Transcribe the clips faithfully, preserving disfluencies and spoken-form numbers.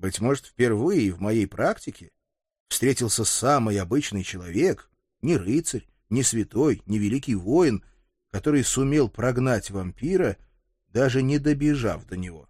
Быть может, впервые в моей практике встретился самый обычный человек, не рыцарь, не святой, не великий воин, который сумел прогнать вампира, даже не добежав до него.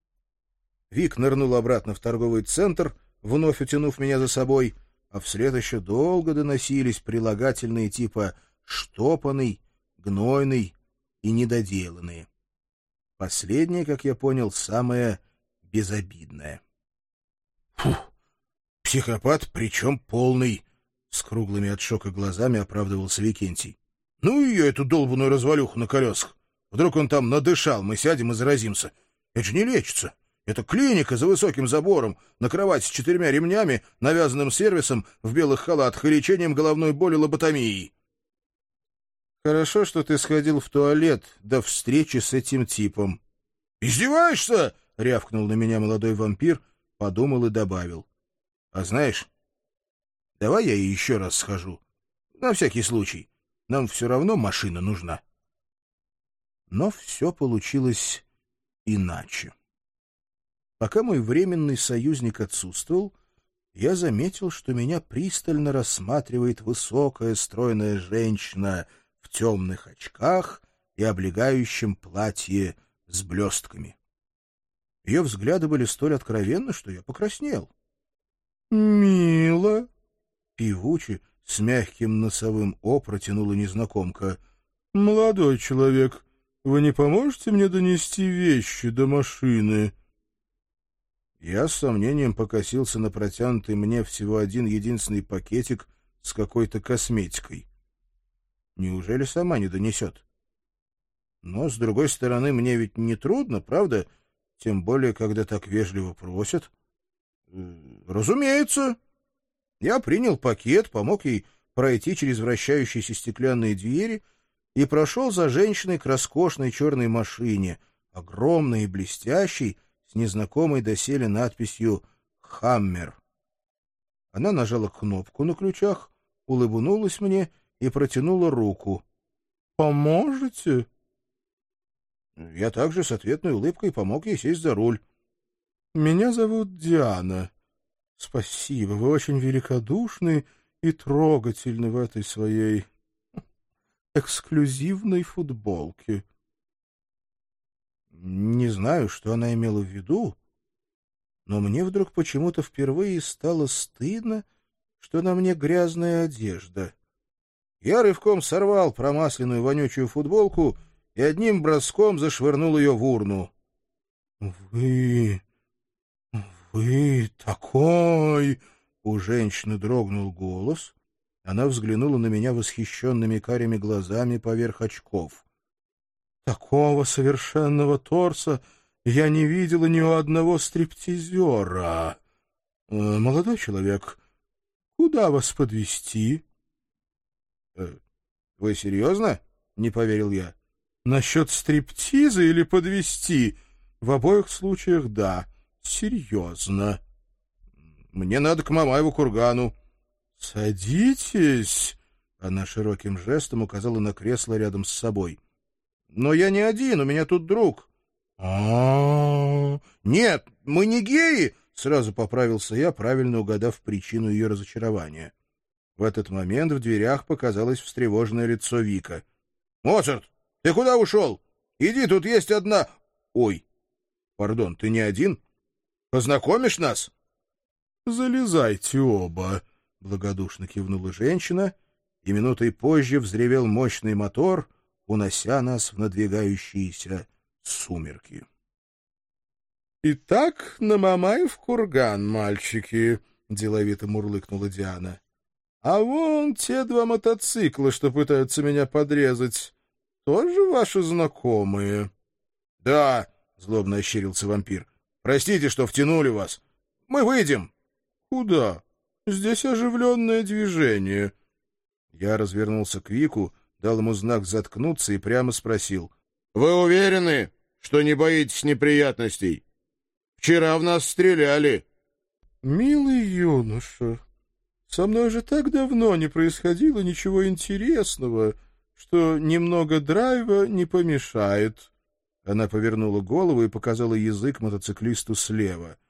Вик нырнул обратно в торговый центр, вновь утянув меня за собой, а вслед еще долго доносились прилагательные типа «штопанный», «гнойный» и «недоделанные». Последнее, как я понял, самое безобидное. Фух, психопат, причем полный, — с круглыми от шока глазами оправдывался Викентий. Ну и ее, эту долбаную развалюху на колесах. Вдруг он там надышал, мы сядем и заразимся. Это же не лечится. Это клиника за высоким забором, на кровати с четырьмя ремнями, навязанным сервисом, в белых халатах и лечением головной боли лоботомией. Хорошо, что ты сходил в туалет до встречи с этим типом. «Издеваешься?» — рявкнул на меня молодой вампир, подумал и добавил. «А знаешь, давай я еще раз схожу. На всякий случай. Нам все равно машина нужна». Но все получилось иначе. Пока мой временный союзник отсутствовал, я заметил, что меня пристально рассматривает высокая стройная женщина в темных очках и облегающем платье с блестками. Ее взгляды были столь откровенны, что я покраснел. «Мило!» — певуче, с мягким носовым «о» протянула незнакомка. «Молодой человек, вы не поможете мне донести вещи до машины?» Я с сомнением покосился на протянутый мне всего один единственный пакетик с какой-то косметикой. Неужели сама не донесет? Но, с другой стороны, мне ведь не трудно, правда? Тем более, когда так вежливо просят. Разумеется. Я принял пакет, помог ей пройти через вращающиеся стеклянные двери и прошел за женщиной к роскошной черной машине, огромной и блестящей, с незнакомой доселе надписью «Хаммер». Она нажала кнопку на ключах, улыбнулась мне и протянула руку. «Поможете?» Я также с ответной улыбкой помог ей сесть за руль. «Меня зовут Диана. Спасибо, вы очень великодушны и трогательны в этой своей эксклюзивной футболке». Не знаю, что она имела в виду, но мне вдруг почему-то впервые стало стыдно, что на мне грязная одежда. Я рывком сорвал промасленную вонючую футболку и одним броском зашвырнул ее в урну. — Вы... вы такой... — у женщины дрогнул голос. Она взглянула на меня восхищенными карими глазами поверх очков. — Такого совершенного торса я не видела ни у одного стриптизера. Э, молодой человек, куда вас подвезти? Э, — Вы серьезно? — не поверил я. — Насчет стриптиза или подвезти? В обоих случаях да. Серьезно. — Мне надо к Мамаеву кургану. — Садитесь. Она широким жестом указала на кресло рядом с собой. — Но я не один, у меня тут друг. — А-а-а! Нет, мы не геи! — сразу поправился я, правильно угадав причину ее разочарования. В этот момент в дверях показалось встревоженное лицо Вика. — Моцарт, ты куда ушел? Иди, тут есть одна... Ой, пардон, ты не один? Познакомишь нас? — Залезайте оба, — благодушно кивнула женщина, и минутой позже взревел мощный мотор, унося нас в надвигающиеся сумерки. — Итак, на Мамаев курган, мальчики, — деловито мурлыкнула Диана. — А вон те два мотоцикла, что пытаются меня подрезать, тоже ваши знакомые? — Да, — злобно ощерился вампир. — Простите, что втянули вас. Мы выйдем. — Куда? Здесь оживленное движение. Я развернулся к Вику, дал ему знак заткнуться и прямо спросил. — Вы уверены, что не боитесь неприятностей? Вчера в нас стреляли. — Милый юноша, со мной же так давно не происходило ничего интересного, что немного драйва не помешает. Она повернула голову и показала язык мотоциклисту слева.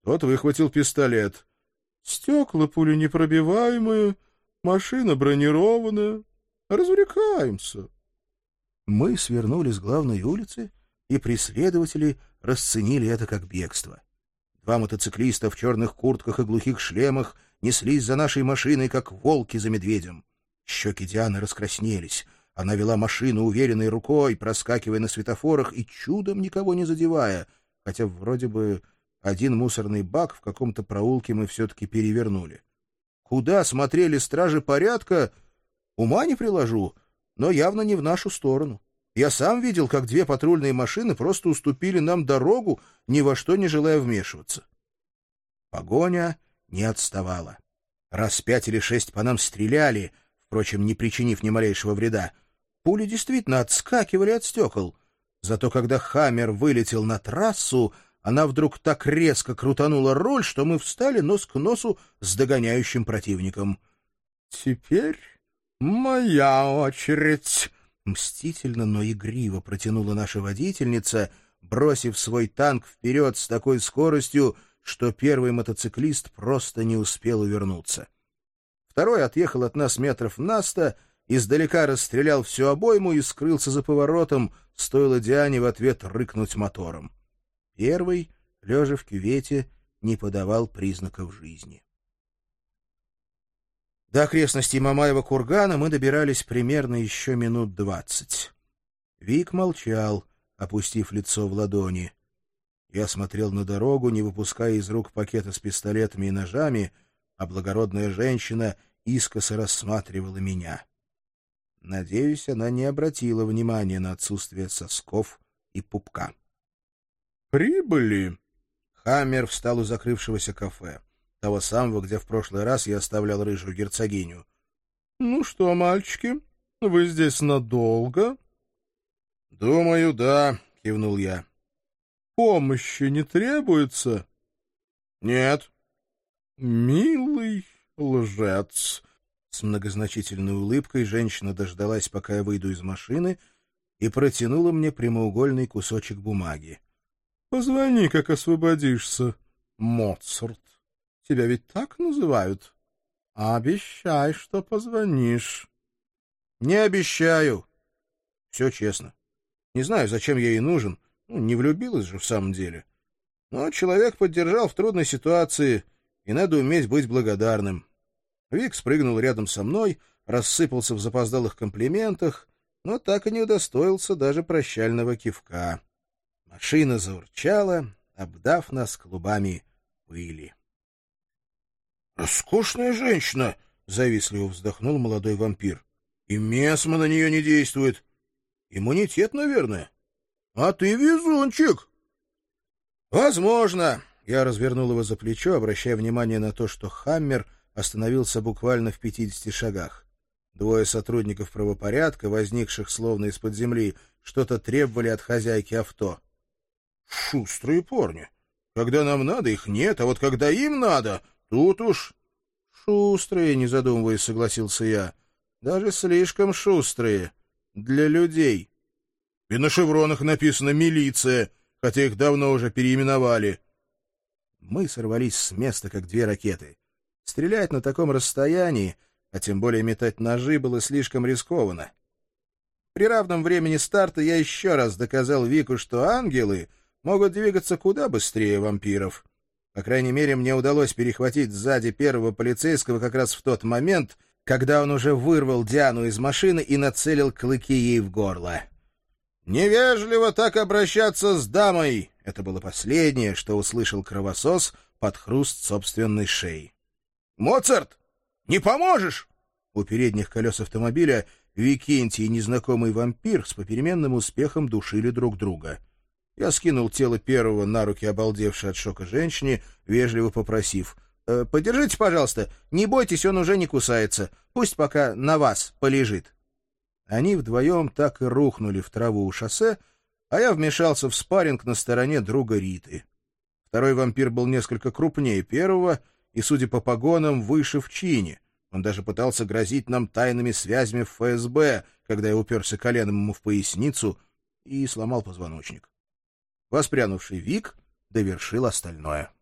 Тот выхватил пистолет. «Стекла пуленепробиваемые, машина бронированная. Развлекаемся». Мы свернули с главной улицы, и преследователи расценили это как бегство. Два мотоциклиста в черных куртках и глухих шлемах неслись за нашей машиной, как волки за медведем. Щеки Дианы раскраснелись. Она вела машину уверенной рукой, проскакивая на светофорах и чудом никого не задевая, хотя вроде бы один мусорный бак в каком-то проулке мы все-таки перевернули. Куда смотрели стражи порядка, ума не приложу, но явно не в нашу сторону. Я сам видел, как две патрульные машины просто уступили нам дорогу, ни во что не желая вмешиваться. Погоня не отставала. Раз пять или шесть по нам стреляли, впрочем, не причинив ни малейшего вреда. Пули действительно отскакивали от стекол. Зато когда «Хаммер» вылетел на трассу, она вдруг так резко крутанула руль, что мы встали нос к носу с догоняющим противником. «Теперь моя очередь», — мстительно, но игриво протянула наша водительница, бросив свой танк вперед с такой скоростью, что первый мотоциклист просто не успел увернуться. Второй отъехал от нас метров на сто, издалека расстрелял всю обойму и скрылся за поворотом, стоило Диане в ответ рыкнуть мотором. Первый, лежа в кювете, не подавал признаков жизни. До окрестностей Мамаева кургана мы добирались примерно еще минут двадцать. Вик молчал, опустив лицо в ладони. Я смотрел на дорогу, не выпуская из рук пакета с пистолетами и ножами, а благородная женщина искоса рассматривала меня. Надеюсь, она не обратила внимания на отсутствие сосков и пупка. «Прибыли!» Хаммер встал у закрывшегося кафе, того самого, где в прошлый раз я оставлял рыжую герцогиню. «Ну что, мальчики, вы здесь надолго?» «Думаю, да», — кивнул я. «Помощи не требуется?» «Нет». «Милый лжец!» С многозначительной улыбкой женщина дождалась, пока я выйду из машины, и протянула мне прямоугольный кусочек бумаги. «Позвони, как освободишься, Моцарт. Тебя ведь так называют? Обещай, что позвонишь». «Не обещаю. Все честно. Не знаю, зачем я ей нужен. Ну, не влюбилась же в самом деле. Но человек поддержал в трудной ситуации, и надо уметь быть благодарным». Вик спрыгнул рядом со мной, рассыпался в запоздалых комплиментах, но так и не удостоился даже прощального кивка. Машина заурчала, обдав нас клубами пыли. «Роскошная женщина!» — завистливо вздохнул молодой вампир. «И месма на нее не действует. Иммунитет, наверное. А ты везунчик!» «Возможно!» — я развернул его за плечо, обращая внимание на то, что «Хаммер» остановился буквально в пятидесяти шагах. Двое сотрудников правопорядка, возникших словно из-под земли, что-то требовали от хозяйки авто. «Шустрые парни. Когда нам надо, их нет, а вот когда им надо, тут уж...» «Шустрые», — не задумываясь, согласился я. «Даже слишком шустрые. Для людей». «И на шевронах написано «милиция», хотя их давно уже переименовали». Мы сорвались с места, как две ракеты. Стрелять на таком расстоянии, а тем более метать ножи, было слишком рискованно. При равном времени старта я еще раз доказал Вику, что ангелы могут двигаться куда быстрее вампиров. По крайней мере, мне удалось перехватить сзади первого полицейского как раз в тот момент, когда он уже вырвал Диану из машины и нацелил клыки ей в горло. «Невежливо так обращаться с дамой!» — это было последнее, что услышал кровосос под хруст собственной шеи. «Моцарт, не поможешь?» У передних колес автомобиля Викентий и незнакомый вампир с попеременным успехом душили друг друга. Я скинул тело первого на руки обалдевшей от шока женщине, вежливо попросив: «Э, «Подержите, пожалуйста, не бойтесь, он уже не кусается. Пусть пока на вас полежит». Они вдвоем так и рухнули в траву у шоссе, а я вмешался в спарринг на стороне друга Риты. Второй вампир был несколько крупнее первого и, судя по погонам, выше в чине. Он даже пытался грозить нам тайными связями в эф эс бэ, когда я уперся коленом ему в поясницу и сломал позвоночник. Воспрянувший Вик довершил остальное.